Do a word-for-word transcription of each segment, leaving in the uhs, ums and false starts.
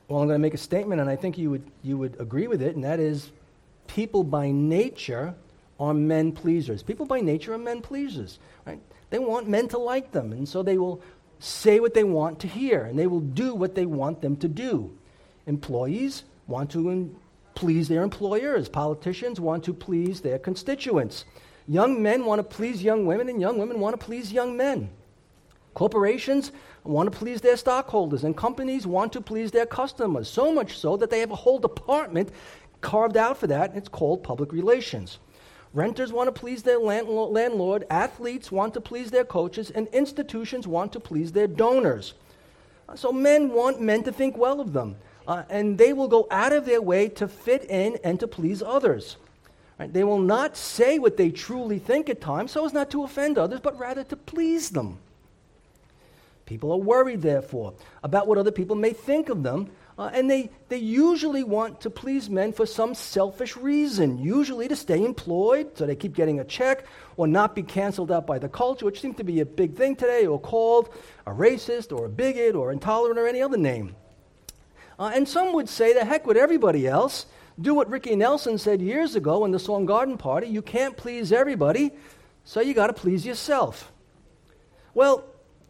Well, I'm going to make a statement, and I think you would you would agree with it, and that is people by nature are men pleasers. People by nature are men pleasers, right? They want men to like them, and so they will say what they want to hear, and they will do what they want them to do. Employees want to in- please their employers. Politicians want to please their constituents. Young men want to please young women, and young women want to please young men. Corporations want to please their stockholders, and companies want to please their customers, so much so that they have a whole department carved out for that, and it's called public relations. Renters want to please their landlord, landlord, athletes want to please their coaches, and institutions want to please their donors. So men want men to think well of them, uh, and they will go out of their way to fit in and to please others. Right? They will not say what they truly think at times so as not to offend others, but rather to please them. People are worried, therefore, about what other people may think of them, uh, and they, they usually want to please men for some selfish reason, usually to stay employed, so they keep getting a check, or not be canceled out by the culture, which seems to be a big thing today, or called a racist, or a bigot, or intolerant, or any other name. Uh, and some would say, the heck with everybody else, do what Ricky Nelson said years ago in the Song Garden Party, you can't please everybody, so you got to please yourself. Well,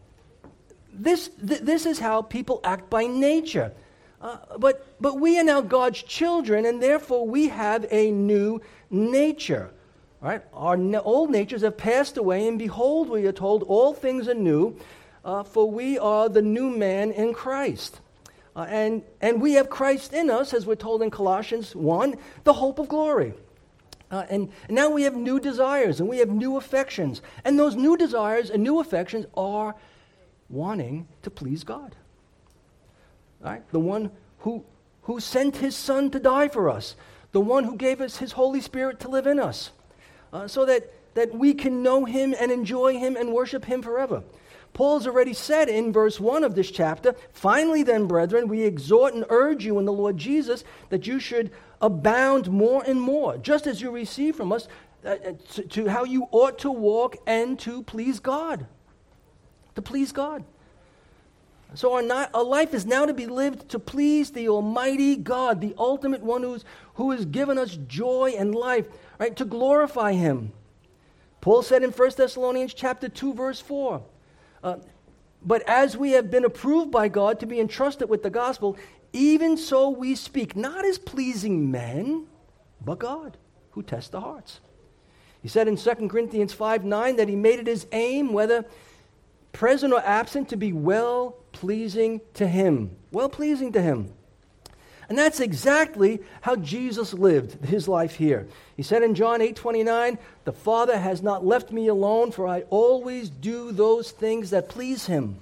This th- this is how people act by nature. Uh, but but we are now God's children, and therefore we have a new nature. Right? Our na- old natures have passed away, and behold, we are told, all things are new, uh, for we are the new man in Christ. Uh, and, and we have Christ in us, as we're told in Colossians one, the hope of glory. Uh, and, and now we have new desires, and we have new affections. And those new desires and new affections are wanting to please God. Right? The one who, who sent his Son to die for us. The one who gave us his Holy Spirit to live in us. Uh, so that, that we can know him and enjoy him and worship him forever. Paul's already said in verse one of this chapter, finally then, brethren, we exhort and urge you in the Lord Jesus that you should abound more and more, just as you receive from us, uh, to, to how you ought to walk and to please God. To please God. So our, not, our life is now to be lived to please the Almighty God, the ultimate one who's, who has given us joy and life, right? To glorify him. Paul said in First Thessalonians chapter two, verse four, uh, but as we have been approved by God to be entrusted with the gospel, even so we speak, not as pleasing men, but God, who tests the hearts. He said in Second Corinthians five nine that he made it his aim, whether present or absent, to be well-pleasing to him. Well-pleasing to him. And that's exactly how Jesus lived his life here. He said in John eight twenty-nine, the Father has not left me alone, for I always do those things that please him.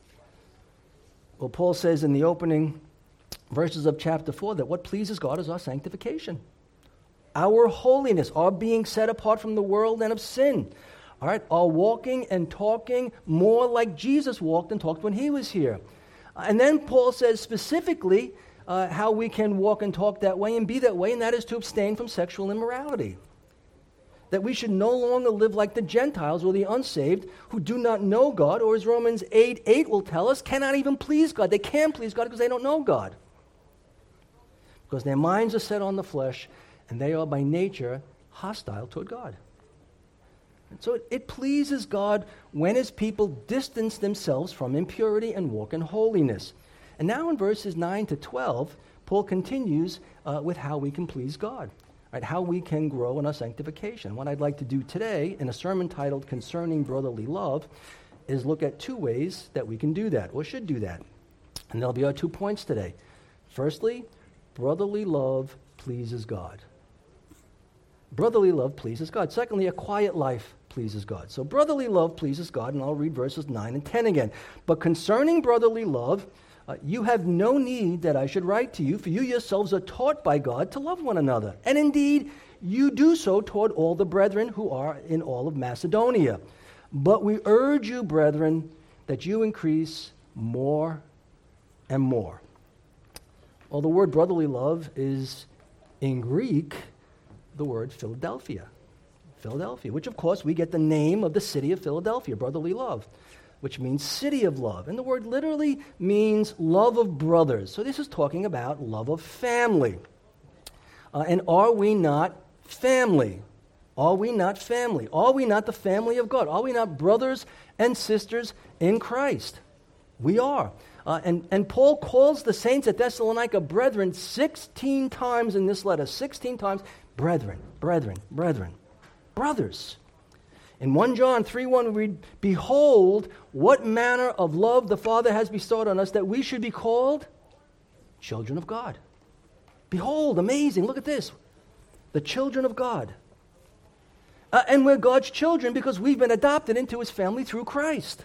Well, Paul says in the opening verses of chapter four that what pleases God is our sanctification. Our holiness, our being set apart from the world and of sin. All right, our walking and talking more like Jesus walked and talked when he was here. And then Paul says specifically uh, how we can walk and talk that way and be that way, and that is to abstain from sexual immorality. That we should no longer live like the Gentiles or the unsaved who do not know God, or as Romans eight eight will tell us, cannot even please God. They can't please God because they don't know God. Because their minds are set on the flesh, and they are by nature hostile toward God. And so it, it pleases God when his people distance themselves from impurity and walk in holiness. And now in verses nine to twelve, Paul continues uh, with how we can please God, right? How we can grow in our sanctification. What I'd like to do today in a sermon titled Concerning Brotherly Love is look at two ways that we can do that, or should do that. And there'll be our two points today. Firstly, brotherly love pleases God. Brotherly love pleases God. Secondly, a quiet life pleases God. So brotherly love pleases God, and I'll read verses nine and ten again. But concerning brotherly love, uh, you have no need that I should write to you, for you yourselves are taught by God to love one another. And indeed, you do so toward all the brethren who are in all of Macedonia. But we urge you, brethren, that you increase more and more. Well, the word brotherly love is, in Greek, the word Philadelphia. Philadelphia, which of course we get the name of the city of Philadelphia, brotherly love. which means city of love. And the word literally means love of brothers. So this is talking about love of family. Uh, and are we not family? Are we not family? Are we not the family of God? Are we not brothers and sisters in Christ? We are. Uh, and, and Paul calls the saints at Thessalonica brethren sixteen times in this letter. sixteen times, brethren, brethren, brethren, brothers. In First John three one, we read, behold, what manner of love the Father has bestowed on us that we should be called children of God. Behold, amazing, look at this. The children of God. Uh, and we're God's children because we've been adopted into his family through Christ.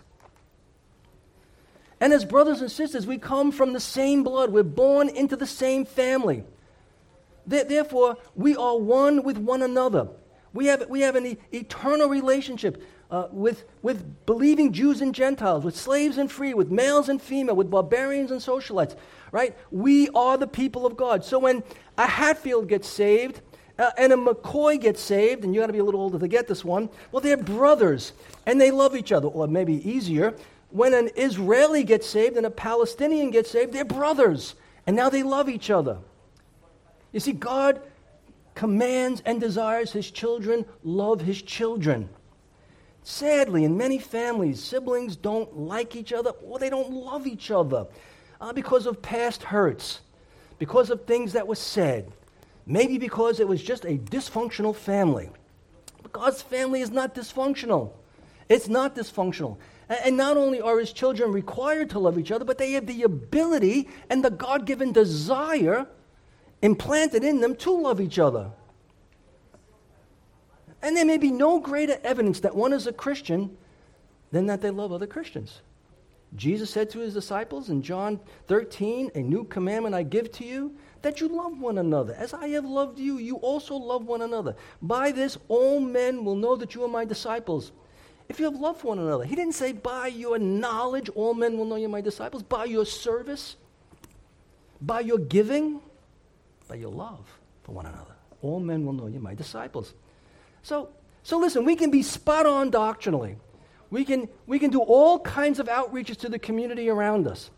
And as brothers and sisters, we come from the same blood. We're born into the same family. Therefore, we are one with one another. We have, we have an e- eternal relationship uh, with, with believing Jews and Gentiles, with slaves and free, with males and female, with barbarians and socialites, right? We are the people of God. So when a Hatfield gets saved uh, and a McCoy gets saved, and you got to be a little older to get this one, well, they're brothers, and they love each other. Or maybe easier, when an Israeli gets saved and a Palestinian gets saved, they're brothers, and now they love each other. You see, God commands and desires his children love his children. Sadly, in many families, siblings don't like each other or they don't love each other uh, because of past hurts, because of things that were said, maybe because it was just a dysfunctional family. But God's family is not dysfunctional. It's not dysfunctional. And not only are his children required to love each other, but they have the ability and the God-given desire implanted in them to love each other. And there may be no greater evidence that one is a Christian than that they love other Christians. Jesus said to his disciples in John thirteen, a new commandment I give to you, that you love one another. As I have loved you, you also love one another. By this, all men will know that you are my disciples, if you have love for one another. He didn't say, by your knowledge, all men will know you're my disciples. By your service, by your giving, by your love for one another. All men will know you're my disciples. So, so listen, we can be spot on doctrinally. We can, we can do all kinds of outreaches to the community around us.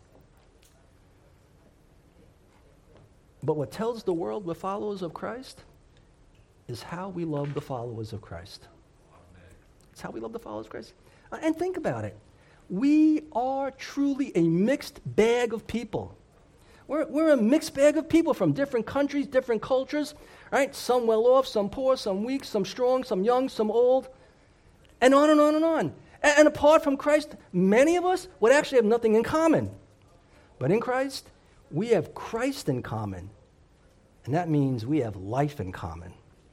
But what tells the world we're followers of Christ is how we love the followers of Christ. It's how we love the followers of Christ. Uh, and think about it. We are truly a mixed bag of people. We're, we're a mixed bag of people from different countries, different cultures, right? Some well off, some poor, some weak, some strong, some young, some old, and on and on and on. And, and apart from Christ, many of us would actually have nothing in common. But in Christ, we have Christ in common. And that means we have life in common.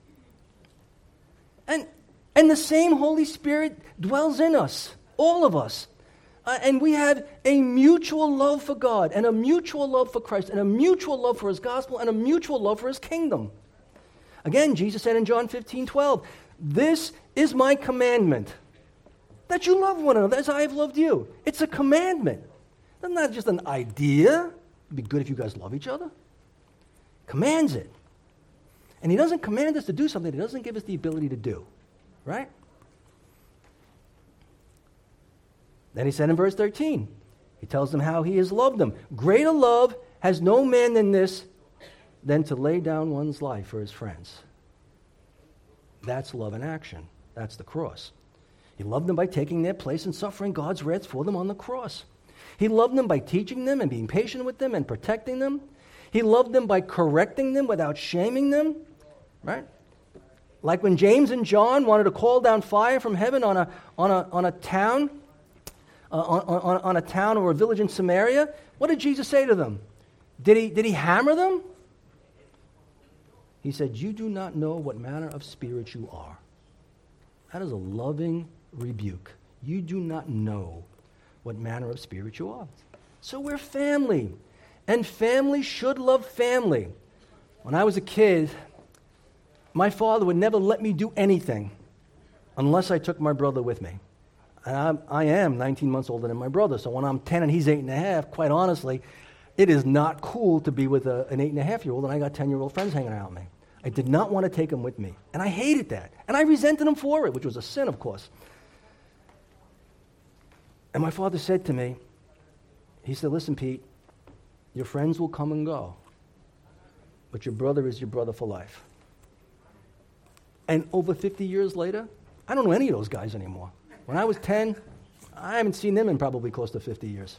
And, and the same Holy Spirit dwells in us, all of us. Uh, and we have a mutual love for God, and a mutual love for Christ, and a mutual love for his gospel, and a mutual love for his kingdom. Again, Jesus said in John fifteen twelve, this is my commandment, that you love one another as I have loved you. It's a commandment. It's not just an idea. It'd be good if you guys love each other. Commands it. And he doesn't command us to do something he doesn't give us the ability to do. Right? Then he said in verse thirteen, he tells them how he has loved them. Greater love has no man than this, than to lay down one's life for his friends. That's love in action. That's the cross. He loved them by taking their place and suffering God's wrath for them on the cross. He loved them by teaching them and being patient with them and protecting them. He loved them by correcting them without shaming them. Right? Like when James and John wanted to call down fire from heaven on a, on a, on a town, Uh, on, on, on a town or a village in Samaria, what did Jesus say to them? Did he, did he hammer them? He said, you do not know what manner of spirit you are. That is a loving rebuke. You do not know what manner of spirit you are. So we're family, and family should love family. When I was a kid, my father would never let me do anything unless I took my brother with me. And I'm, I am nineteen months older than my brother, so when I'm ten and he's eight and a half, quite honestly, it is not cool to be with a, an eight and a half year old, and I got ten-year-old friends hanging around me. I did not want to take him with me, and I hated that, and I resented him for it, which was a sin, of course. And my father said to me, he said, listen, Pete, your friends will come and go, but your brother is your brother for life. And over fifty years later, I don't know any of those guys anymore. When I was ten, I haven't seen them in probably close to fifty years.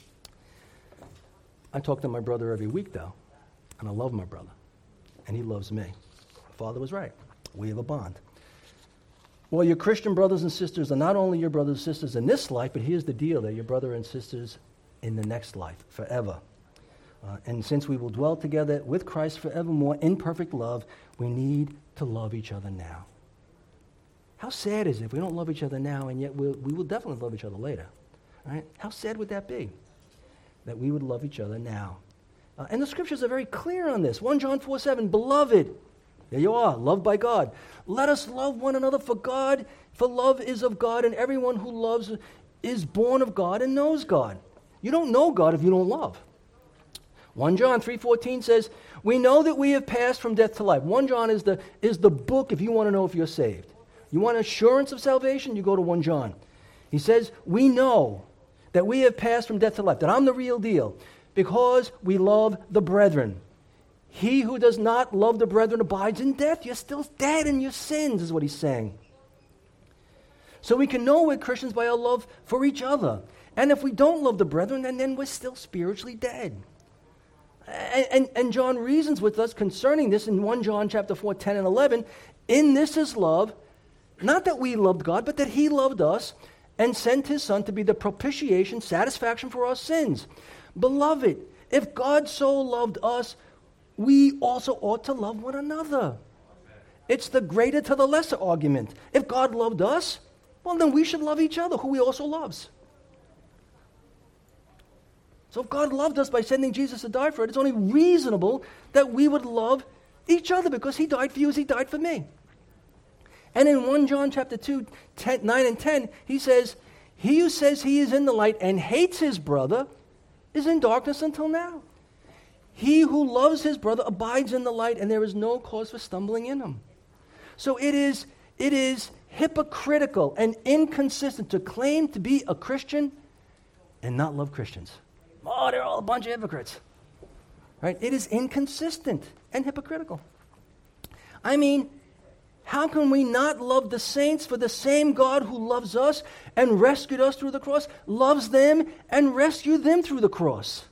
I talk to my brother every week, though, and I love my brother, and he loves me. My father was right. We have a bond. Well, your Christian brothers and sisters are not only your brothers and sisters in this life, but here's the deal. They're your brother and sisters in the next life, forever. Uh, and since we will dwell together with Christ forevermore in perfect love, we need to love each other now. How sad is it if we don't love each other now, and yet we'll, we will definitely love each other later? Right? How sad would that be, that we would love each other now? Uh, and the scriptures are very clear on this. First John four seven, beloved, there you are, loved by God. Let us love one another, for God, for love is of God, and everyone who loves is born of God and knows God. You don't know God if you don't love. First John three fourteen says, we know that we have passed from death to life. First John is the, is the book if you want to know if you're saved. You want assurance of salvation, you go to First John. He says, we know that we have passed from death to life, that I'm the real deal, because we love the brethren. He who does not love the brethren abides in death. You're still dead in your sins, is what he's saying. So we can know we're Christians by our love for each other. And if we don't love the brethren, then, then we're still spiritually dead. And, and, and John reasons with us concerning this in First John chapter four, ten and eleven. In this is love, not that we loved God, but that he loved us and sent his Son to be the propitiation, satisfaction for our sins. Beloved, if God so loved us, we also ought to love one another. It's the greater to the lesser argument. If God loved us, well, then we should love each other, who he also loves. So if God loved us by sending Jesus to die for it, it's only reasonable that we would love each other, because he died for you as he died for me. And in First John chapter two, ten, nine and ten, he says, he who says he is in the light and hates his brother is in darkness until now. He who loves his brother abides in the light, and there is no cause for stumbling in him. So it is, it is hypocritical and inconsistent to claim to be a Christian and not love Christians. Oh, they're all a bunch of hypocrites. Right? It is inconsistent and hypocritical. I mean, how can we not love the saints? For the same God who loves us and rescued us through the cross loves them and rescued them through the cross.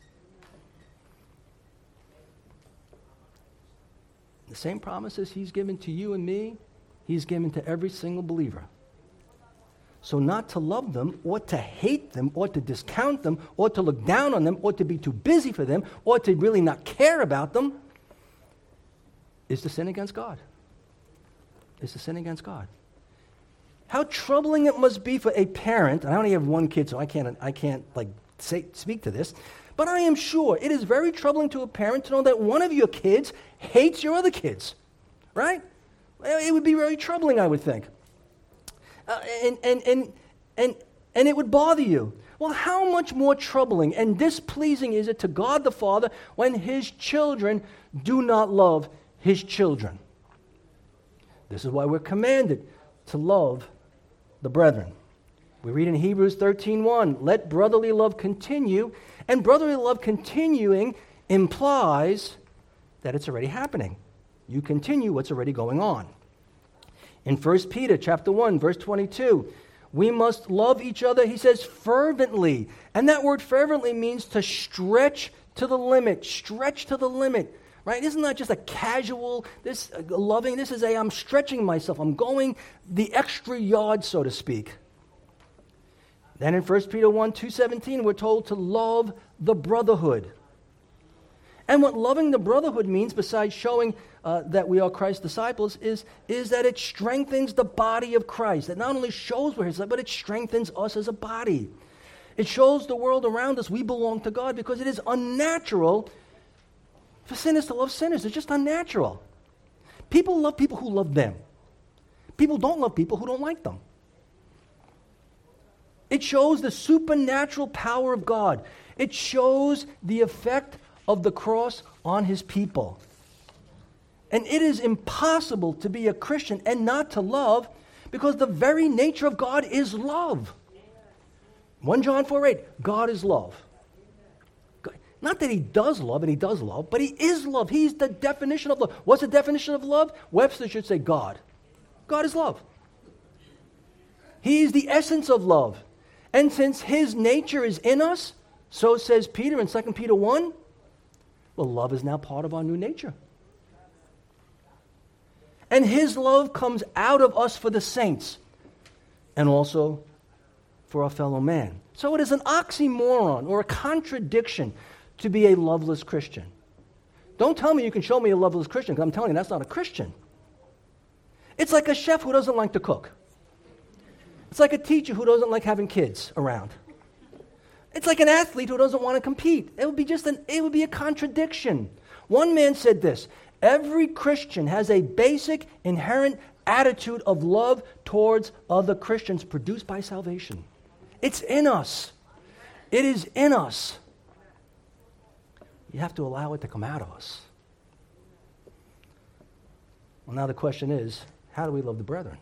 The same promises he's given to you and me, he's given to every single believer. So not to love them, or to hate them, or to discount them, or to look down on them, or to be too busy for them, or to really not care about them, is to sin against God. Is to sin against God. How troubling it must be for a parent, and I only have one kid, so I can't, I can't like say, speak to this, but I am sure it is very troubling to a parent to know that one of your kids hates your other kids, right? It would be very troubling, I would think. Uh, and, and, and, and, and it would bother you. Well, how much more troubling and displeasing is it to God the Father when his children do not love his children? This is why we're commanded to love the brethren. We read in Hebrews thirteen one, let brotherly love continue. And brotherly love continuing implies that it's already happening. You continue what's already going on. In First Peter chapter one, verse twenty-two, we must love each other, he says, fervently. And that word fervently means to stretch to the limit, stretch to the limit. Right? This is not just a casual, this uh, loving, this is a I'm stretching myself. I'm going the extra yard, so to speak. Then in First Peter one, two seventeen, we're told to love the brotherhood. And what loving the brotherhood means, besides showing uh, that we are Christ's disciples, is, is that it strengthens the body of Christ. It not only shows we're his, but it strengthens us as a body. It shows the world around us we belong to God, because it is unnatural for sinners to love sinners. It's just unnatural. People love people who love them. People don't love people who don't like them. It shows the supernatural power of God. It shows the effect of the cross on his people. And it is impossible to be a Christian and not to love, because the very nature of God is love. First John four eight, God is love. Not that he does love, and he does love, but he is love. He's the definition of love. What's the definition of love? Webster should say God. God is love. He is the essence of love. And since his nature is in us, so says Peter in Second Peter one, well, love is now part of our new nature. And his love comes out of us for the saints and also for our fellow man. So it is an oxymoron or a contradiction to be a loveless Christian. Don't tell me you can show me a loveless Christian, because I'm telling you that's not a Christian. It's like a chef who doesn't like to cook. It's like a teacher who doesn't like having kids around. It's like an athlete who doesn't want to compete. It would be just an it would be a contradiction. One man said this, every Christian has a basic inherent attitude of love towards other Christians produced by salvation. It's in us. It is in us. You have to allow it to come out of us. Well, now the question is, how do we love the brethren?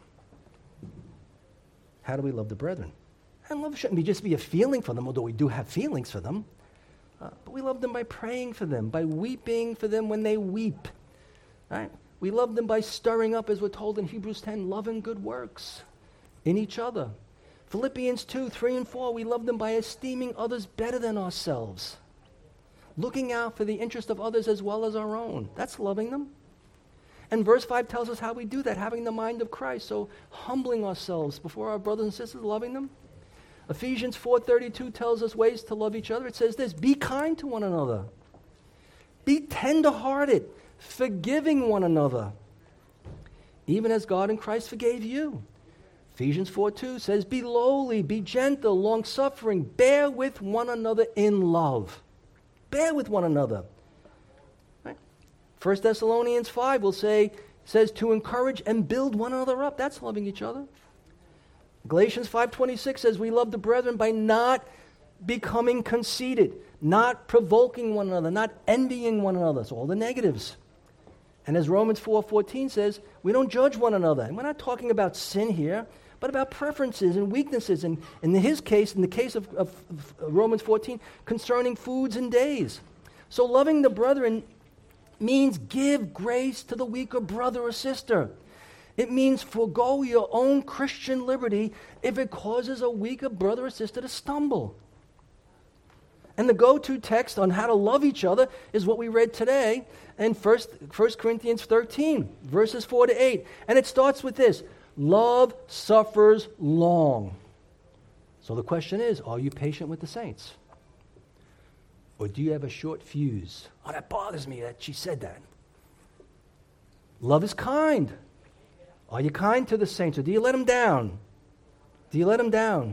How do we love the brethren? And love shouldn't be just be a feeling for them, although we do have feelings for them. Uh, but we love them by praying for them, by weeping for them when they weep. Right? We love them by stirring up, as we're told in Hebrews ten, love and good works in each other. Philippians two, three and four, we love them by esteeming others better than ourselves. Looking out for the interest of others as well as our own. That's loving them. And verse five tells us how we do that, having the mind of Christ. So humbling ourselves before our brothers and sisters, loving them. Ephesians four thirty-two tells us ways to love each other. It says this, be kind to one another. Be tender-hearted, forgiving one another, even as God in Christ forgave you. Ephesians four two says, be lowly, be gentle, long-suffering, bear with one another in love. Bear with one another. Right? First Thessalonians five will say, says to encourage and build one another up. That's loving each other. Galatians five twenty-six says we love the brethren by not becoming conceited, not provoking one another, not envying one another. So all the negatives. And as Romans four fourteen says, we don't judge one another. And we're not talking about sin here, but about preferences and weaknesses. And in his case, in the case of, of, of Romans fourteen, concerning foods and days. So loving the brethren means give grace to the weaker brother or sister. It means forego your own Christian liberty if it causes a weaker brother or sister to stumble. And the go-to text on how to love each other is what we read today in First Corinthians thirteen, verses four to eight. And it starts with this, love suffers long. So the question is, are you patient with the saints? Or do you have a short fuse? Oh, that bothers me that she said that. Love is kind. Are you kind to the saints, or do you let them down? Do you let them down?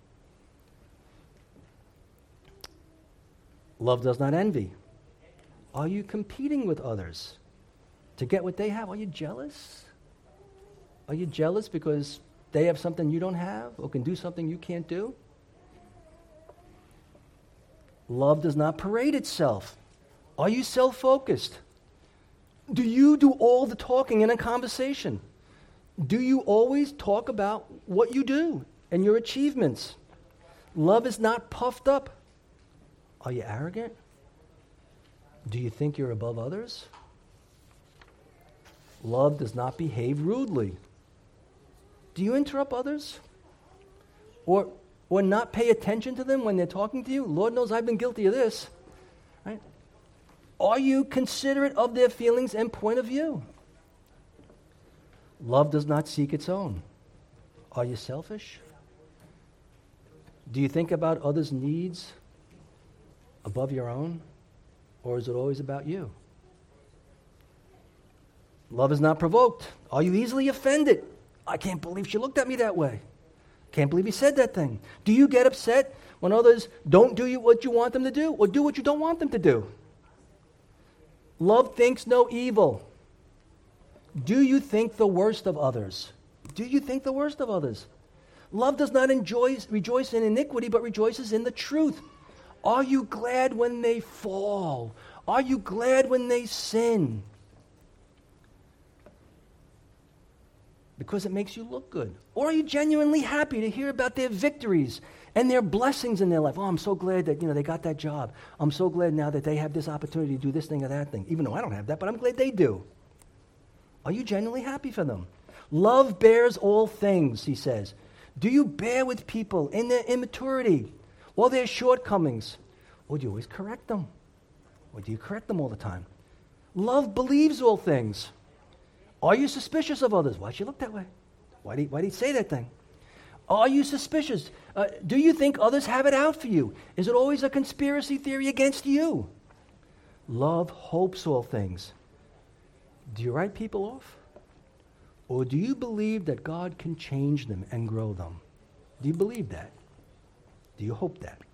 Love does not envy. Are you competing with others to get what they have? Are you jealous? Are you jealous because they have something you don't have or can do something you can't do? Love does not parade itself. Are you self-focused? Do you do all the talking in a conversation? Do you always talk about what you do and your achievements? Love is not puffed up. Are you arrogant? Do you think you're above others? Love does not behave rudely. Do you interrupt others? Or, or not pay attention to them when they're talking to you? Lord knows I've been guilty of this. Right? Are you considerate of their feelings and point of view? Love does not seek its own. Are you selfish? Do you think about others' needs above your own? Or is it always about you? Love is not provoked. Are you easily offended? I can't believe she looked at me that way. Can't believe he said that thing. Do you get upset when others don't do you what you want them to do or do what you don't want them to do? Love thinks no evil. Do you think the worst of others? Do you think the worst of others? Love does not enjoy, rejoice in iniquity, but rejoices in the truth. Are you glad when they fall? Are you glad when they sin? because it makes you look good? Or are you genuinely happy to hear about their victories and their blessings in their life? Oh, I'm so glad that, you know, they got that job. I'm so glad now that they have this opportunity to do this thing or that thing, even though I don't have that, but I'm glad they do. Are you genuinely happy for them? Love bears all things, he says. Do you bear with people in their immaturity or their shortcomings? Or do you always correct them? Or do you correct them all the time? Love believes all things. Are you suspicious of others? Why'd you look that way? Why did he, why did he say that thing? Are you suspicious? Uh, do you think others have it out for you? Is it always a conspiracy theory against you? Love hopes all things. Do you write people off? Or do you believe that God can change them and grow them? Do you believe that? Do you hope that?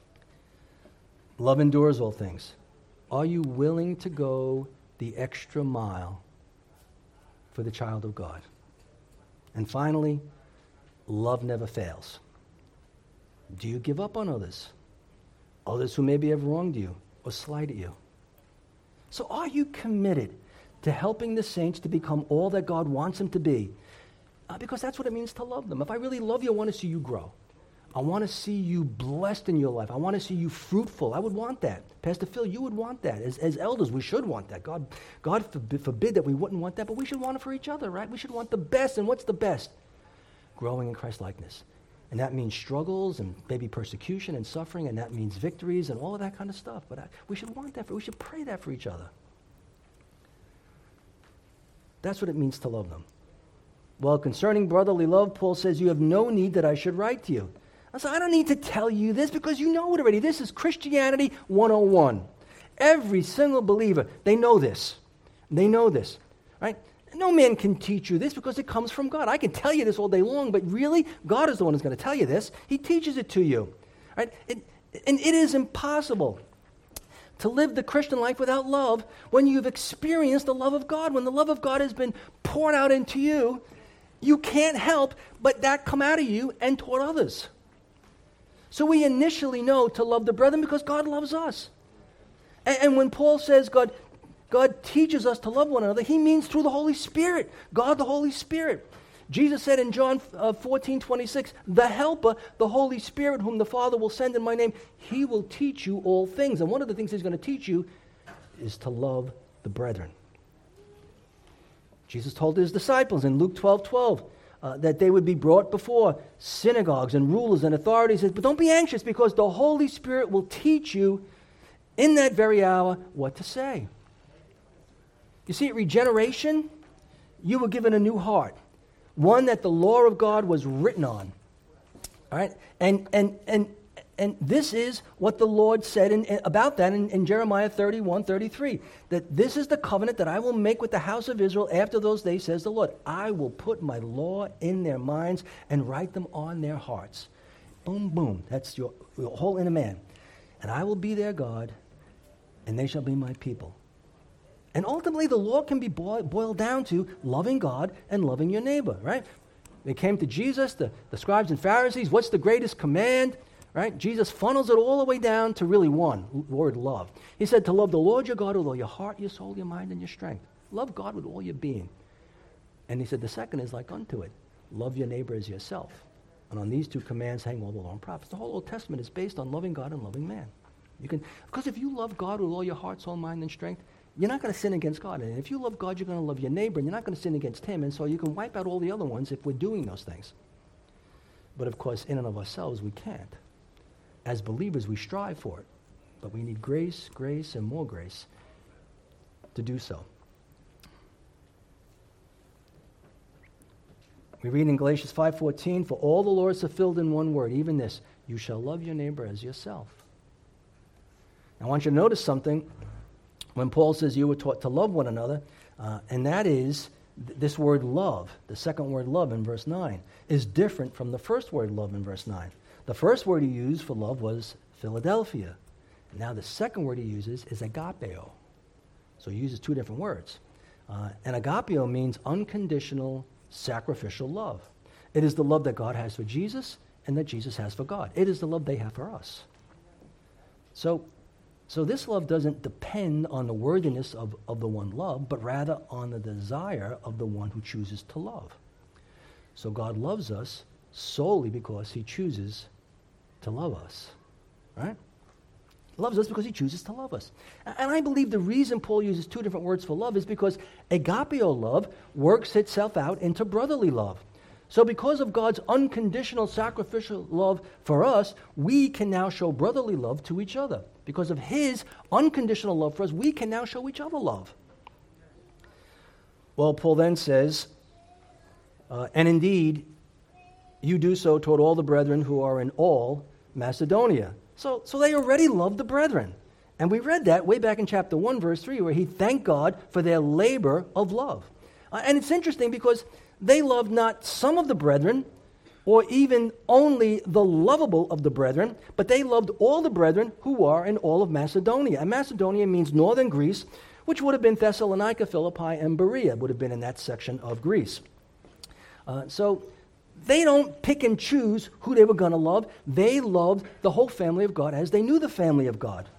Love endures all things. Are you willing to go the extra mile for the child of God? And finally, love never fails. Do you give up on others? Others who maybe have wronged you or slighted you? So are you committed to helping the saints to become all that God wants them to be? Uh, because that's what it means to love them. If I really love you, I want to see you grow. I want to see you blessed in your life. I want to see you fruitful. I would want that. Pastor Phil, you would want that. As, as elders, we should want that. God, God forbid, forbid that we wouldn't want that, but we should want it for each other, right? We should want the best. And what's the best? Growing in Christ-likeness. And that means struggles and maybe persecution and suffering, and that means victories and all of that kind of stuff. But I, we should want that. For, we should pray that for each other. That's what it means to love them. Well, concerning brotherly love, Paul says, you have no need that I should write to you. So I don't need to tell you this because you know it already. This is Christianity one oh one. Every single believer, they know this. They know this, right? No man can teach you this because it comes from God. I can tell you this all day long, but really, God is the one who's going to tell you this. He teaches it to you, right? It, and it is impossible to live the Christian life without love when you've experienced the love of God. When the love of God has been poured out into you, you can't help but that come out of you and toward others. So we initially know to love the brethren because God loves us. And, and when Paul says God, God teaches us to love one another, he means through the Holy Spirit. God the Holy Spirit. Jesus said in John uh, fourteen twenty-six, the Helper, the Holy Spirit, whom the Father will send in my name, he will teach you all things. And one of the things he's going to teach you is to love the brethren. Jesus told his disciples in Luke twelve twelve uh, that they would be brought before synagogues and rulers and authorities. But don't be anxious because the Holy Spirit will teach you in that very hour what to say. You see, at regeneration, you were given a new heart. One that the law of God was written on. All right? And and and and this is what the Lord said in, in, about that in, in Jeremiah thirty-one thirty-three. That this is the covenant that I will make with the house of Israel after those days, says the Lord. I will put my law in their minds and write them on their hearts. Boom, boom. That's your, your whole inner man. And I will be their God, and they shall be my people. And ultimately, the law can be boiled down to loving God and loving your neighbor, right? They came to Jesus, the, the scribes and Pharisees. What's the greatest command, right? Jesus funnels it all the way down to really one word, love. He said to love the Lord your God with all your heart, your soul, your mind, and your strength. Love God with all your being. And he said the second is like unto it. Love your neighbor as yourself. And on these two commands hang all the law and prophets. The whole Old Testament is based on loving God and loving man. You can, because if you love God with all your heart, soul, mind, and strength, you're not going to sin against God. And if you love God, you're going to love your neighbor, and you're not going to sin against him. And so you can wipe out all the other ones if we're doing those things. But of course, in and of ourselves, we can't. As believers, we strive for it. But we need grace, grace, and more grace to do so. We read in Galatians five fourteen, for all the law is fulfilled in one word, even this, you shall love your neighbor as yourself. I want you to notice something when Paul says you were taught to love one another, uh, and that is th- this word love, the second word love in verse nine, is different from the first word love in verse nine. The first word he used for love was Philadelphia. Now the second word he uses is agapeo. So he uses two different words. Uh, and agapeo means unconditional, sacrificial love. It is the love that God has for Jesus and that Jesus has for God. It is the love they have for us. So, so this love doesn't depend on the worthiness of, of the one loved, but rather on the desire of the one who chooses to love. So God loves us solely because he chooses to love us, right? He loves us because he chooses to love us. And I believe the reason Paul uses two different words for love is because agapeo love works itself out into brotherly love. So because of God's unconditional sacrificial love for us, we can now show brotherly love to each other. Because of his unconditional love for us, we can now show each other love. Well, Paul then says, uh, and indeed, you do so toward all the brethren who are in all Macedonia. So, so they already loved the brethren. And we read that way back in chapter one, verse three, where he thanked God for their labor of love. Uh, and it's interesting because they loved not some of the brethren, or even only the lovable of the brethren, but they loved all the brethren who are in all of Macedonia. And Macedonia means northern Greece, which would have been Thessalonica, Philippi, and Berea, would have been in that section of Greece. Uh, so they don't pick and choose who they were going to love. They loved the whole family of God as they knew the family of God.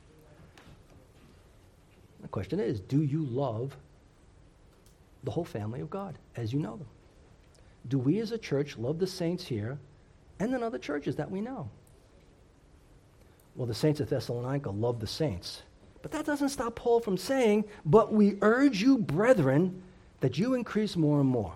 The question is, do you love the whole family of God as you know them? Do we as a church love the saints here and in other churches that we know? Well, the saints of Thessalonica loved the saints. But that doesn't stop Paul from saying, but we urge you, brethren, that you increase more and more.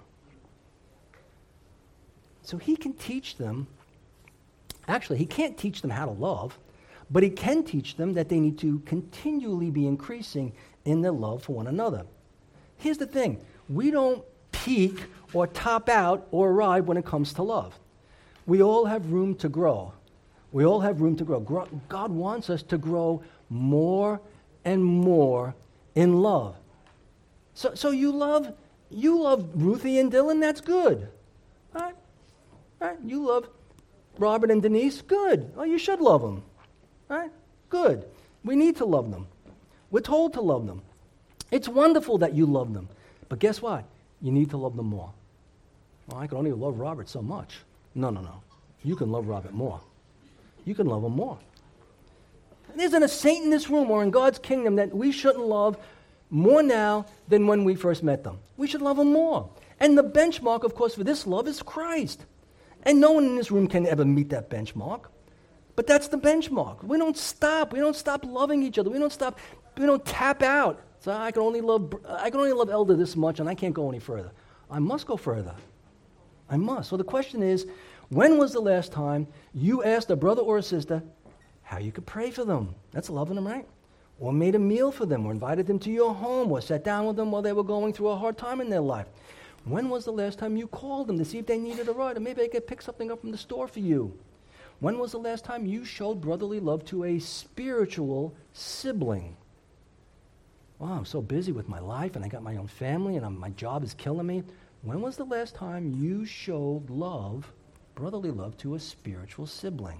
So he can teach them, actually, he can't teach them how to love, but he can teach them that they need to continually be increasing in their love for one another. Here's the thing. We don't peak or top out or arrive when it comes to love. We all have room to grow. We all have room to grow. grow. God wants us to grow more and more in love. So, so you love you love Ruthie and Dylan, that's good. All right? All right? You love Robert and Denise, good. Oh, you should love them. All right? Good. We need to love them. We're told to love them. It's wonderful that you love them. But guess what? You need to love them more. Well, I can only love Robert so much. No, no, no. You can love Robert more. You can love him more. There isn't a saint in this room or in God's kingdom that we shouldn't love more now than when we first met them. We should love them more. And the benchmark, of course, for this love is Christ. And no one in this room can ever meet that benchmark. But that's the benchmark. We don't stop. We don't stop loving each other. We don't stop. We don't tap out. So I can only love I can only love Elder this much, and I can't go any further. I must go further. I must. So the question is, when was the last time you asked a brother or a sister how you could pray for them? That's loving them, right? Or made a meal for them, or invited them to your home, or sat down with them while they were going through a hard time in their life. When was the last time you called them to see if they needed a ride, or maybe they could pick something up from the store for you? When was the last time you showed brotherly love to a spiritual sibling? Well, I'm so busy with my life, and I got my own family, and I'm, my job is killing me. When was the last time you showed love, brotherly love, to a spiritual sibling?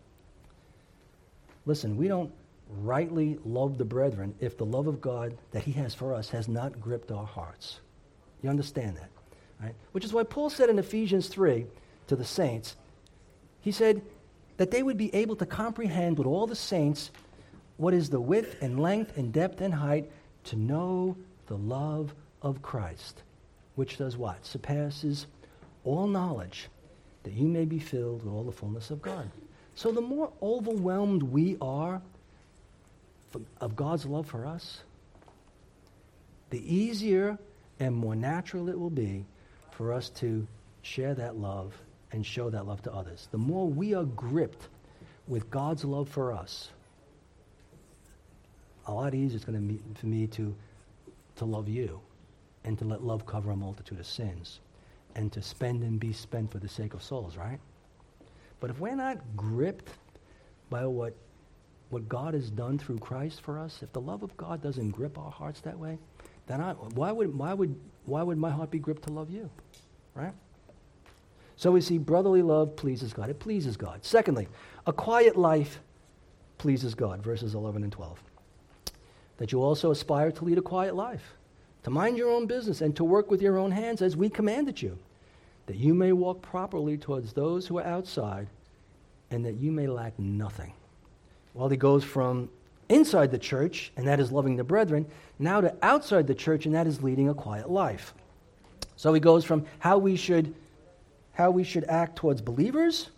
Listen, we don't rightly love the brethren if the love of God that he has for us has not gripped our hearts. You understand that, right? Which is why Paul said in Ephesians three to the saints, he said that they would be able to comprehend with all the saints what is the width and length and depth and height, to know the love of Christ, which does what? Surpasses all knowledge, that you may be filled with all the fullness of God. So the more overwhelmed we are of God's love for us, the easier and more natural it will be for us to share that love and show that love to others. The more we are gripped with God's love for us, a lot easier it's going to be for me to, to love you and to let love cover a multitude of sins and to spend and be spent for the sake of souls, right? But if we're not gripped by what, what God has done through Christ for us, if the love of God doesn't grip our hearts that way, then I, why would why would why would my heart be gripped to love you, right? So we see brotherly love pleases God. It pleases God. Secondly, a quiet life pleases God, verses eleven and twelve. That you also aspire to lead a quiet life, to mind your own business, and to work with your own hands as we commanded you, that you may walk properly towards those who are outside, and that you may lack nothing. Well, he goes from inside the church, and that is loving the brethren, now to outside the church, and that is leading a quiet life. So he goes from how we should how we should act towards believers,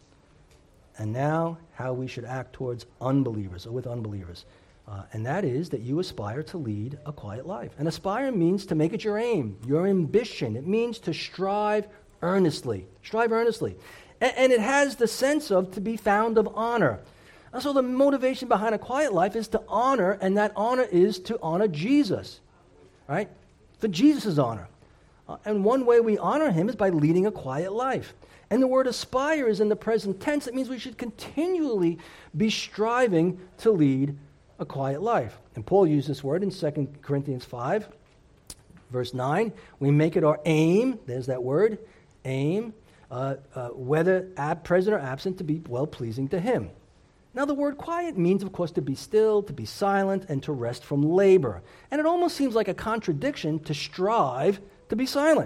and now how we should act towards unbelievers, or with unbelievers. Uh, and that is that you aspire to lead a quiet life. And aspire means to make it your aim, your ambition. It means to strive earnestly. Strive earnestly. And, and it has the sense of to be found of honor. And so the motivation behind a quiet life is to honor, and that honor is to honor Jesus, right? For Jesus' honor. Uh, and one way we honor him is by leading a quiet life. And the word aspire is in the present tense. It means we should continually be striving to lead a quiet life. And Paul used this word in Second Corinthians five, verse nine. We make it our aim, there's that word, aim, uh, uh, whether ab- present or absent, to be well-pleasing to him. Now, the word quiet means, of course, to be still, to be silent, and to rest from labor. And it almost seems like a contradiction to strive to be silent,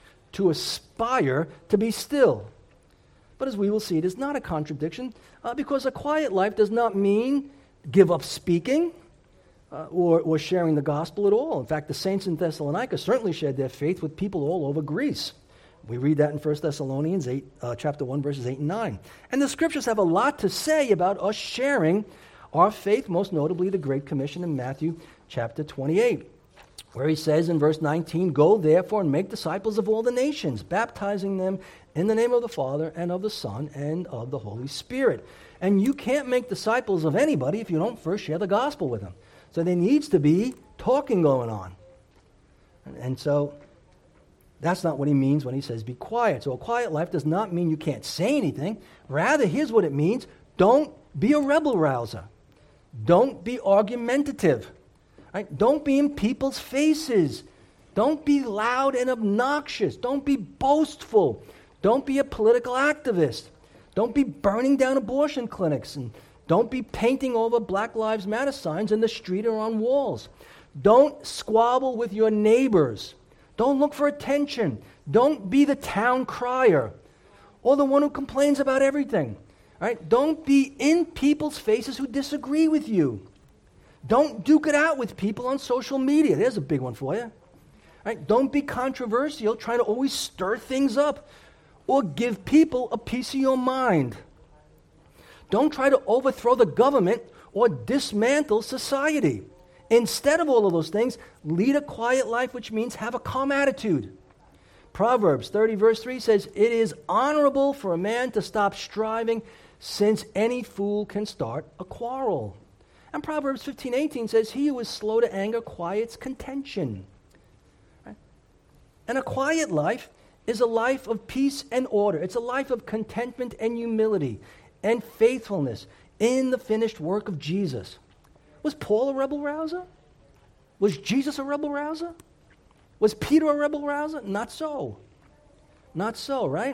to aspire to be still. But as we will see, it is not a contradiction, uh, because a quiet life does not mean give up speaking uh, or, or sharing the gospel at all. In fact, the saints in Thessalonica certainly shared their faith with people all over Greece. We read that in First Thessalonians eight, uh, chapter one, verses eight and nine. And the scriptures have a lot to say about us sharing our faith, most notably the Great Commission in Matthew chapter twenty-eight, where he says in verse nineteen, "Go therefore and make disciples of all the nations, baptizing them in the name of the Father and of the Son and of the Holy Spirit." And you can't make disciples of anybody if you don't first share the gospel with them. So there needs to be talking going on. And, and so that's not what he means when he says be quiet. So a quiet life does not mean you can't say anything. Rather, here's what it means. Don't be a rebel rouser. Don't be argumentative. Right? Don't be in people's faces. Don't be loud and obnoxious. Don't be boastful. Don't be a political activist. Don't be burning down abortion clinics. And don't be painting over Black Lives Matter signs in the street or on walls. Don't squabble with your neighbors. Don't look for attention. Don't be the town crier or the one who complains about everything. Right? Don't be in people's faces who disagree with you. Don't duke it out with people on social media. There's a big one for you. Right? Don't be controversial, trying to always stir things up or give people a piece of your mind. Don't try to overthrow the government or dismantle society. Instead of all of those things, lead a quiet life, which means have a calm attitude. Proverbs thirty, verse three says, "It is honorable for a man to stop striving, since any fool can start a quarrel." And Proverbs fifteen, eighteen says, "He who is slow to anger quiets contention." Right? And a quiet life is a life of peace and order. It's a life of contentment and humility and faithfulness in the finished work of Jesus. Was Paul a rebel rouser? Was Jesus a rebel rouser? Was Peter a rebel rouser? Not so. Not so, right?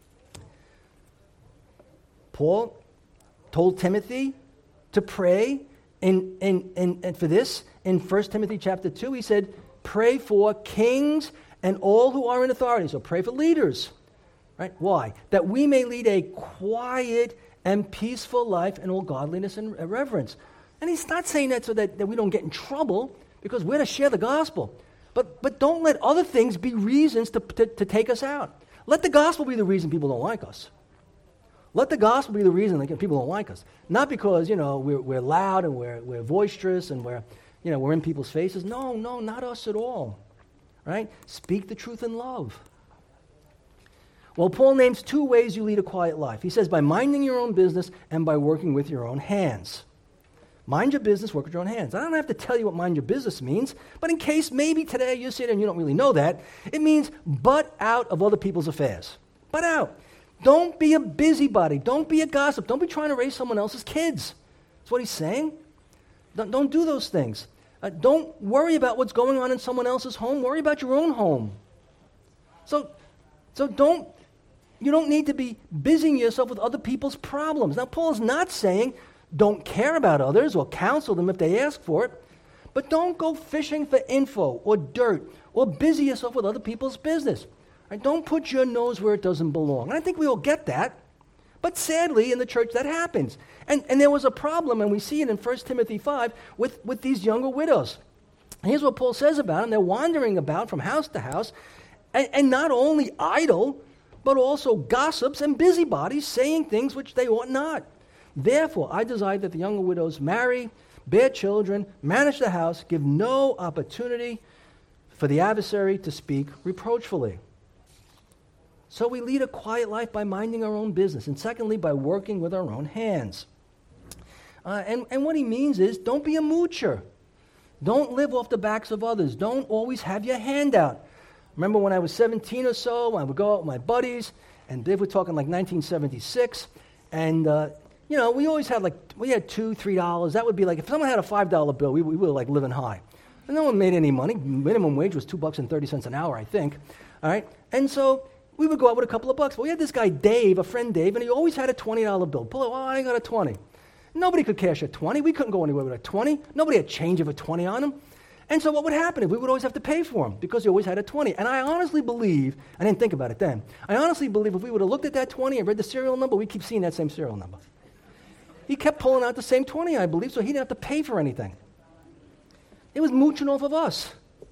Paul told Timothy to pray, and, and, and, and for this, in First Timothy chapter two, he said, pray for kings and all who are in authority. So pray for leaders. Right? Why? That we may lead a quiet and peaceful life in all godliness and reverence. And he's not saying that so that, that we don't get in trouble, because we're to share the gospel. But but don't let other things be reasons to, to, to take us out. Let the gospel be the reason people don't like us. Let the gospel be the reason that people don't like us. Not because, you know, we're, we're loud and we're, we're boisterous and we're, you know, we're in people's faces. No, no, not us at all. Right? Speak the truth in love. Well, Paul names two ways you lead a quiet life. He says by minding your own business and by working with your own hands. Mind your business, work with your own hands. I don't have to tell you what mind your business means, but in case maybe today you sit and you don't really know that, it means butt out of other people's affairs. Butt out. Don't be a busybody. Don't be a gossip. Don't be trying to raise someone else's kids. That's what he's saying. Don't, don't do those things. Uh, don't worry about what's going on in someone else's home. Worry about your own home. So, so don't, you don't need to be busying yourself with other people's problems. Now, Paul's not saying don't care about others or counsel them if they ask for it, but don't go fishing for info or dirt or busy yourself with other people's business. Right? Don't put your nose where it doesn't belong. And I think we all get that. But sadly, in the church, that happens. And, and there was a problem, and we see it in First Timothy five, with, with these younger widows. And here's what Paul says about them. They're wandering about from house to house, and, and not only idle, but also gossips and busybodies, saying things which they ought not. Therefore, I desire that the younger widows marry, bear children, manage the house, give no opportunity for the adversary to speak reproachfully. So we lead a quiet life by minding our own business, and secondly, by working with our own hands. Uh, and, and what he means is, don't be a moocher. Don't live off the backs of others. Don't always have your hand out. Remember when I was seventeen or so, I would go out with my buddies, and they were talking like nineteen seventy-six, and, uh, you know, we always had like, we had two, three dollars. That would be like, if someone had a five dollar bill, we, we were like living high. And no one made any money. Minimum wage was two bucks and thirty cents an hour, I think. All right? And so we would go out with a couple of bucks. But we had this guy, Dave, a friend Dave, and he always had a twenty dollar bill. Pull it, oh, I got a twenty. Nobody could cash a twenty. We couldn't go anywhere with a twenty. Nobody had change of a twenty on him. And so what would happen is we would always have to pay for him because he always had a twenty. And I honestly believe, I didn't think about it then, I honestly believe if we would have looked at that twenty and read the serial number, we'd keep seeing that same serial number. He kept pulling out the same twenty, I believe, so he didn't have to pay for anything. It was mooching off of us.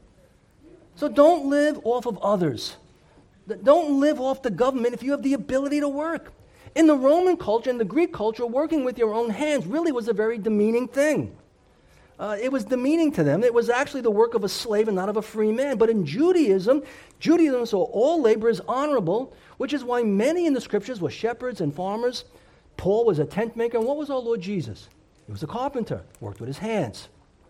So don't live off of others. Don't live off the government if you have the ability to work. In the Roman culture and the Greek culture, working with your own hands really was a very demeaning thing. Uh, it was demeaning to them. It was actually the work of a slave and not of a free man. But in Judaism, Judaism saw all labor as honorable, which is why many in the scriptures were shepherds and farmers. Paul was a tent maker, and what was our Lord Jesus? He was a carpenter, worked with his hands.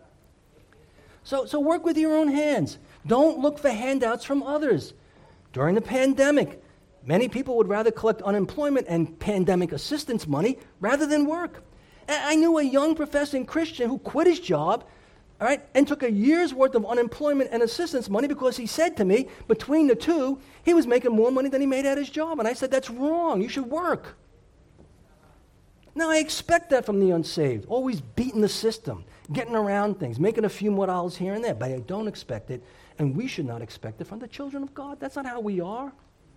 So, so work with your own hands. Don't look for handouts from others. During the pandemic, many people would rather collect unemployment and pandemic assistance money rather than work. And I knew a young professing Christian who quit his job, all right, and took a year's worth of unemployment and assistance money because he said to me, between the two, he was making more money than he made at his job. And I said, that's wrong. You should work. Now, I expect that from the unsaved, always beating the system, getting around things, making a few more dollars here and there, but I don't expect it, and we should not expect it from the children of God. That's not how we are.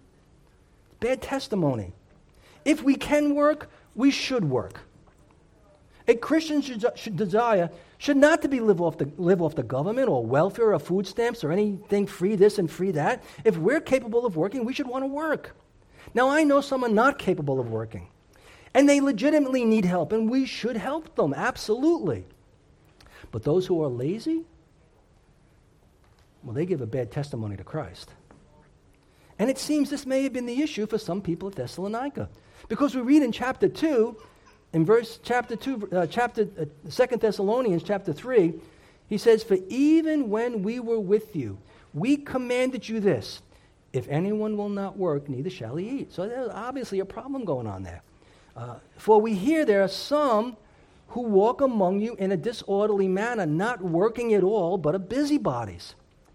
Bad testimony. If we can work, we should work. A Christian should, should desire should not to be live off the live off the government or welfare or food stamps or anything free this and free that. If we're capable of working, we should want to work. Now, I know some are not capable of working. And they legitimately need help, and we should help them, absolutely. But those who are lazy, well, they give a bad testimony to Christ. And it seems this may have been the issue for some people at Thessalonica. Because we read in chapter two, in verse chapter two, uh, chapter uh, Second Thessalonians chapter three, he says, "For even when we were with you, we commanded you this, if anyone will not work, neither shall he eat." So there's obviously a problem going on there. Uh, For we hear there are some who walk among you in a disorderly manner, not working at all, but are busybodies.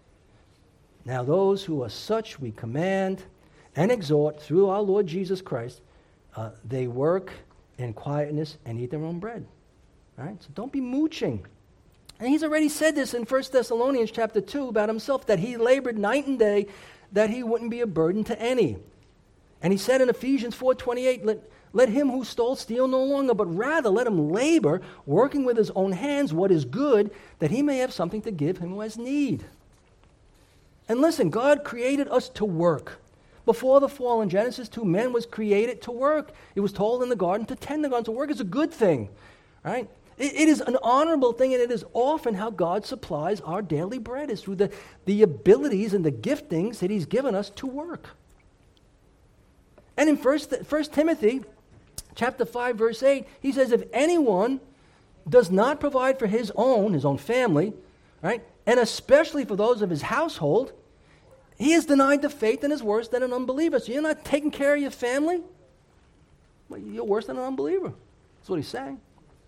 Now those who are such we command and exhort through our Lord Jesus Christ, uh, they work in quietness and eat their own bread. All right? So don't be mooching. And he's already said this in First Thessalonians chapter two about himself, that he labored night and day, that he wouldn't be a burden to any. And he said in Ephesians four twenty-eight, let, let him who stole steal no longer, but rather let him labor, working with his own hands what is good, that he may have something to give him who has need. And listen, God created us to work. Before the fall in Genesis two, man was created to work. It was told in the garden to tend the garden. So work is a good thing, right? It, it is an honorable thing, and it is often how God supplies our daily bread, is through the, the abilities and the giftings that he's given us to work. And in First, First Timothy chapter five, verse eight, he says, if anyone does not provide for his own, his own family, right, and especially for those of his household, he is denied the faith and is worse than an unbeliever. So you're not taking care of your family? Well, you're worse than an unbeliever. That's what he's saying.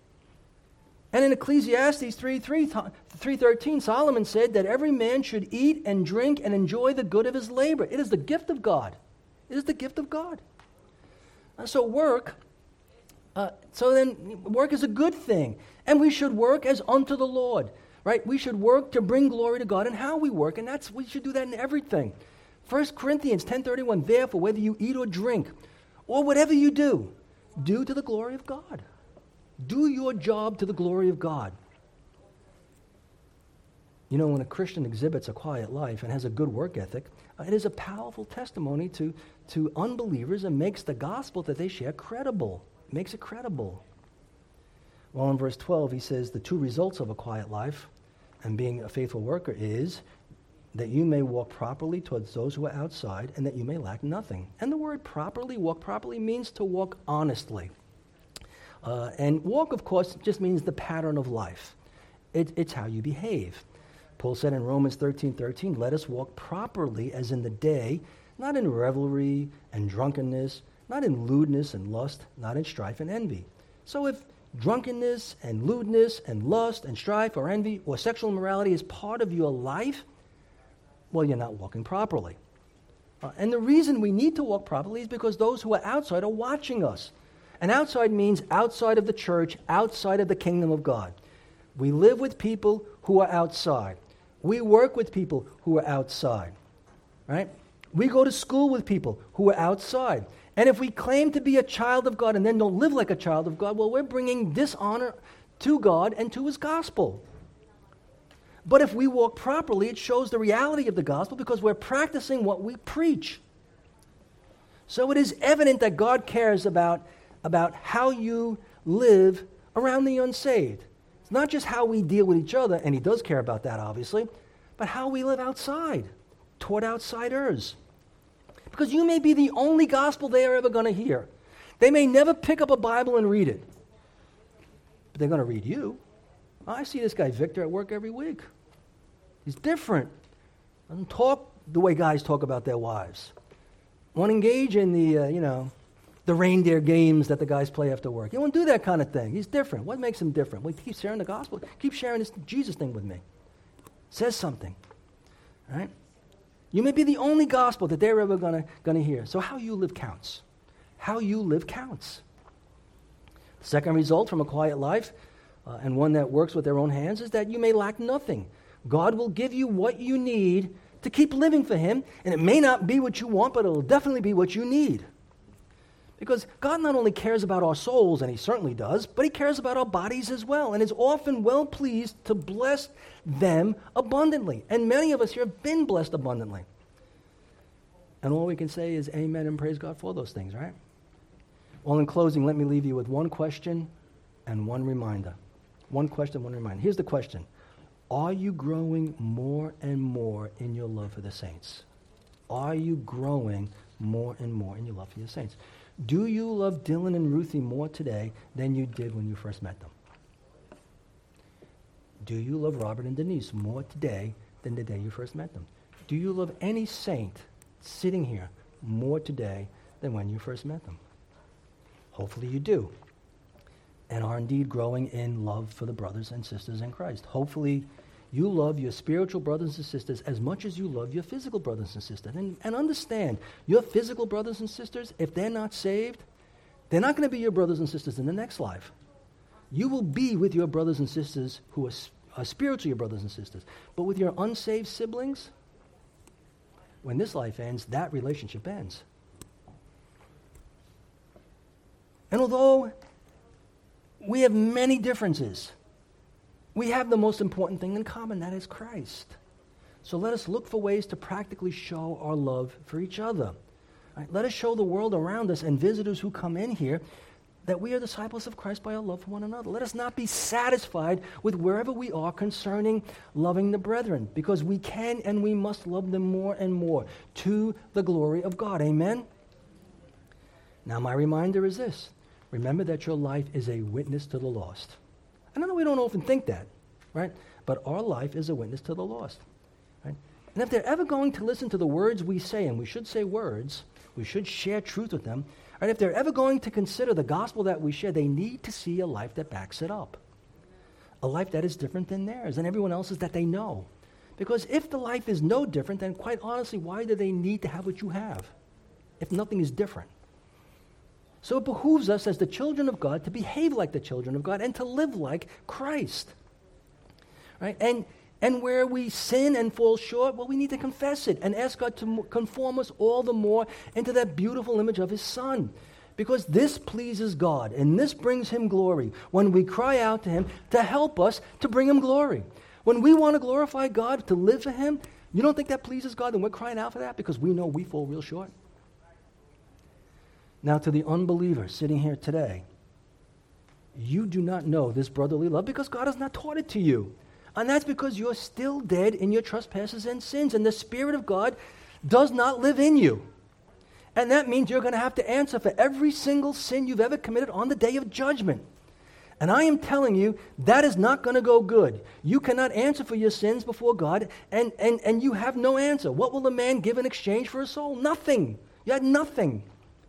And in Ecclesiastes three thirteen, Solomon said that every man should eat and drink and enjoy the good of his labor. It is the gift of God. It is the gift of God. Uh, so work, uh, so then work is a good thing. And we should work as unto the Lord. Right? We should work to bring glory to God in how we work, and that's we should do that in everything. First Corinthians ten thirty-one, therefore, whether you eat or drink, or whatever you do, do to the glory of God. Do your job to the glory of God. You know, when a Christian exhibits a quiet life and has a good work ethic, uh, it is a powerful testimony to, to unbelievers and makes the gospel that they share credible. It makes it credible. Well, in verse twelve, he says, the two results of a quiet life and being a faithful worker is that you may walk properly towards those who are outside and that you may lack nothing. And the word properly, walk properly, means to walk honestly. Uh, and walk, of course, just means the pattern of life. It, it's how you behave. Paul said in Romans thirteen thirteen, let us walk properly as in the day, not in revelry and drunkenness, not in lewdness and lust, not in strife and envy. So if drunkenness and lewdness and lust and strife or envy or sexual immorality is part of your life, well, you're not walking properly. Uh, and the reason we need to walk properly is because those who are outside are watching us. And outside means outside of the church, outside of the kingdom of God. We live with people who are outside. We work with people who are outside, right? We go to school with people who are outside. And if we claim to be a child of God and then don't live like a child of God, well, we're bringing dishonor to God and to his gospel. But if we walk properly, it shows the reality of the gospel because we're practicing what we preach. So it is evident that God cares about, about how you live around the unsaved. It's not just how we deal with each other, and he does care about that, obviously, but how we live outside, toward outsiders. Because you may be the only gospel they are ever going to hear. They may never pick up a Bible and read it, but they're going to read you. I see this guy Victor at work every week. He's different. Doesn't talk the way guys talk about their wives. Won't engage in the, uh, you know, the reindeer games that the guys play after work. He won't do that kind of thing. He's different. What makes him different? Well, he keeps sharing the gospel. Keep sharing this Jesus thing with me. Says something. Right? You may be the only gospel that they're ever going to hear. So how you live counts. How you live counts. The second result from a quiet life, uh, and one that works with their own hands, is that you may lack nothing. God will give you what you need to keep living for him, and it may not be what you want, but it will definitely be what you need. Because God not only cares about our souls, and he certainly does, but he cares about our bodies as well, and is often well pleased to bless them abundantly. And many of us here have been blessed abundantly. And all we can say is amen and praise God for those things, right? Well, in closing, let me leave you with one question and one reminder. One question, one reminder. Here's the question. Are you growing more and more in your love for the saints? Are you growing more and more in your love for your saints? Do you love Dylan and Ruthie more today than you did when you first met them? Do you love Robert and Denise more today than the day you first met them? Do you love any saint sitting here more today than when you first met them? Hopefully you do, and are indeed growing in love for the brothers and sisters in Christ. Hopefully you love your spiritual brothers and sisters as much as you love your physical brothers and sisters. And, and understand, your physical brothers and sisters, if they're not saved, they're not going to be your brothers and sisters in the next life. You will be with your brothers and sisters who are, are spiritually your brothers and sisters. But with your unsaved siblings, when this life ends, that relationship ends. And although we have many differences, we have the most important thing in common, that is Christ. So let us look for ways to practically show our love for each other. Right? Let us show the world around us and visitors who come in here that we are disciples of Christ by our love for one another. Let us not be satisfied with wherever we are concerning loving the brethren, because we can and we must love them more and more to the glory of God. Amen? Now my reminder is this. Remember that your life is a witness to the lost. I know we don't often think that, right? But our life is a witness to the lost, right? And if they're ever going to listen to the words we say, and we should say words, we should share truth with them, right? If they're ever going to consider the gospel that we share, they need to see a life that backs it up. A life that is different than theirs and everyone else's that they know. Because if the life is no different, then quite honestly, why do they need to have what you have if nothing is different? So it behooves us as the children of God to behave like the children of God and to live like Christ. Right? And, and where we sin and fall short, well, we need to confess it and ask God to conform us all the more into that beautiful image of his Son. Because this pleases God and this brings him glory when we cry out to him to help us to bring him glory. When we want to glorify God, to live for him, you don't think that pleases God? And we're crying out for that because we know we fall real short. Now, to the unbeliever sitting here today, you do not know this brotherly love because God has not taught it to you. And that's because you're still dead in your trespasses and sins, and the Spirit of God does not live in you. And that means you're going to have to answer for every single sin you've ever committed on the day of judgment. And I am telling you, that is not going to go good. You cannot answer for your sins before God, and, and, and you have no answer. What will a man give in exchange for a soul? Nothing. You had nothing.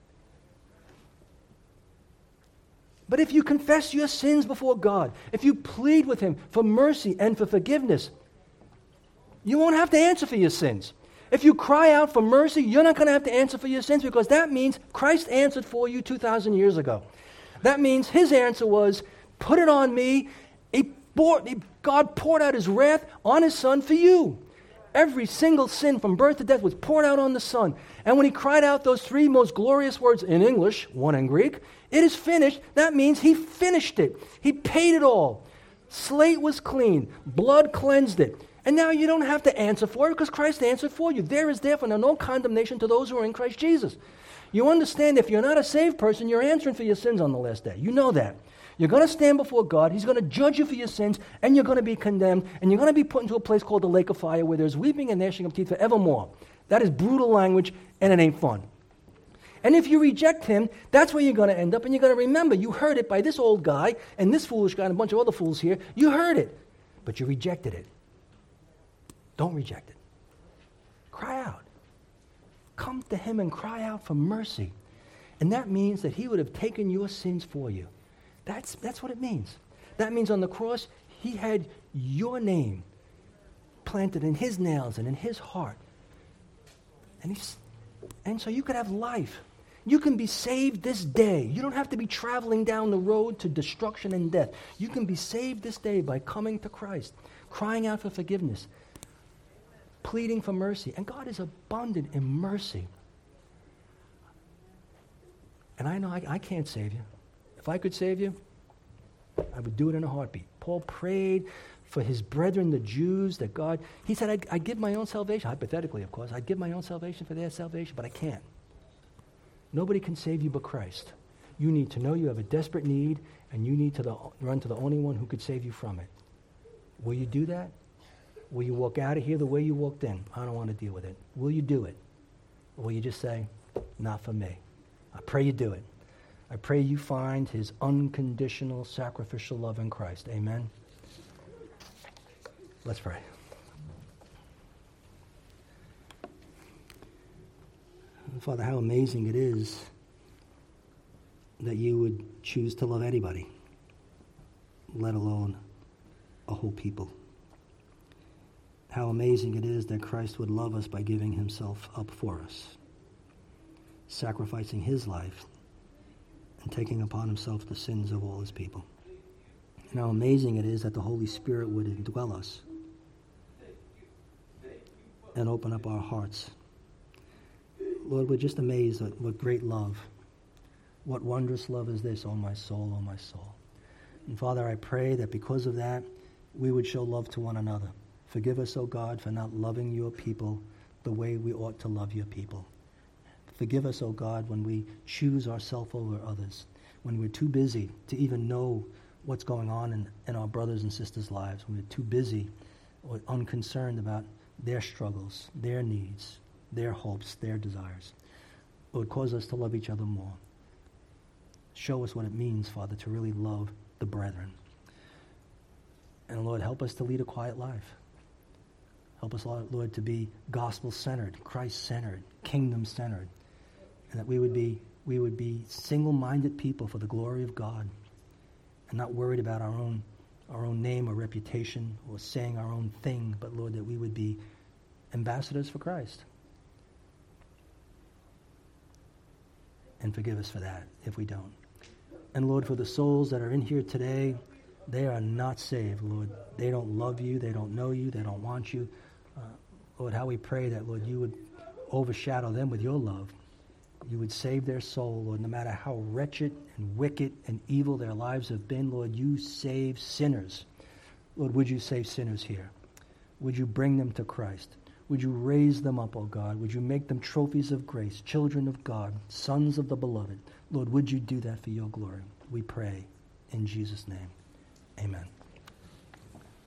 But if you confess your sins before God, if you plead with him for mercy and for forgiveness, you won't have to answer for your sins. If you cry out for mercy, you're not going to have to answer for your sins because that means Christ answered for you two thousand years ago. That means his answer was, put it on me. He bore, he, God poured out his wrath on his Son for you. Every single sin from birth to death was poured out on the Son. And when he cried out those three most glorious words in English, one in Greek, it is finished, that means he finished it. He paid it all. Slate was clean. Blood cleansed it. And now you don't have to answer for it because Christ answered for you. There is therefore no condemnation to those who are in Christ Jesus. You understand if you're not a saved person, you're answering for your sins on the last day. You know that. You're going to stand before God. He's going to judge you for your sins, and you're going to be condemned, and you're going to be put into a place called the lake of fire where there's weeping and gnashing of teeth forevermore. That is brutal language, and it ain't fun. And if you reject him, that's where you're going to end up, and you're going to remember you heard it by this old guy and this foolish guy and a bunch of other fools here. You heard it, but you rejected it. Don't reject it. Cry out. Come to him and cry out for mercy. And that means that he would have taken your sins for you. That's, that's what it means. That means on the cross, he had your name planted in his nails and in his heart. And, he's, and so you could have life. You can be saved this day. You don't have to be traveling down the road to destruction and death. You can be saved this day by coming to Christ, crying out for forgiveness, pleading for mercy. And God is abundant in mercy. And I know I, I can't save you. If I could save you, I would do it in a heartbeat. Paul prayed for his brethren, the Jews, that God, he said, I'd, I'd give my own salvation, hypothetically, of course. I'd give my own salvation for their salvation, but I can't. Nobody can save you but Christ. You need to know you have a desperate need, and you need to the, run to the only one who could save you from it. Will you do that? Will you walk out of here the way you walked in? I don't want to deal with it. Will you do it? Or will you just say, not for me? I pray you do it. I pray you find his unconditional sacrificial love in Christ. Amen. Let's pray. Father, how amazing it is that you would choose to love anybody, let alone a whole people. How amazing it is that Christ would love us by giving himself up for us, sacrificing his life and taking upon himself the sins of all his people. And how amazing it is that the Holy Spirit would indwell us and open up our hearts. Lord, we're just amazed at what great love, what wondrous love is this, oh my soul, oh my soul. And Father, I pray that because of that, we would show love to one another. Forgive us, O God, for not loving your people the way we ought to love your people. Forgive us, O God, when we choose ourselves over others, when we're too busy to even know what's going on in, in our brothers and sisters' lives, when we're too busy or unconcerned about their struggles, their needs, their hopes, their desires. It would cause us to love each other more. Show us what it means, Father, to really love the brethren. And Lord, help us to lead a quiet life. Help us, Lord, to be gospel-centered, Christ-centered, kingdom-centered, and that we would be we would be single-minded people for the glory of God, and not worried about our own our own name or reputation or saying our own thing, but Lord, that we would be ambassadors for Christ. And forgive us for that if we don't. And Lord, for the souls that are in here today, they are not saved, Lord. They don't love you. They don't know you. They don't want you. Uh, Lord, how we pray that, Lord, you would overshadow them with your love. You would save their soul, Lord, no matter how wretched and wicked and evil their lives have been. Lord, you save sinners. Lord, would you save sinners here? Would you bring them to Christ? Would you raise them up, O God? Would you make them trophies of grace, children of God, sons of the beloved? Lord, would you do that for your glory? We pray in Jesus' name. Amen.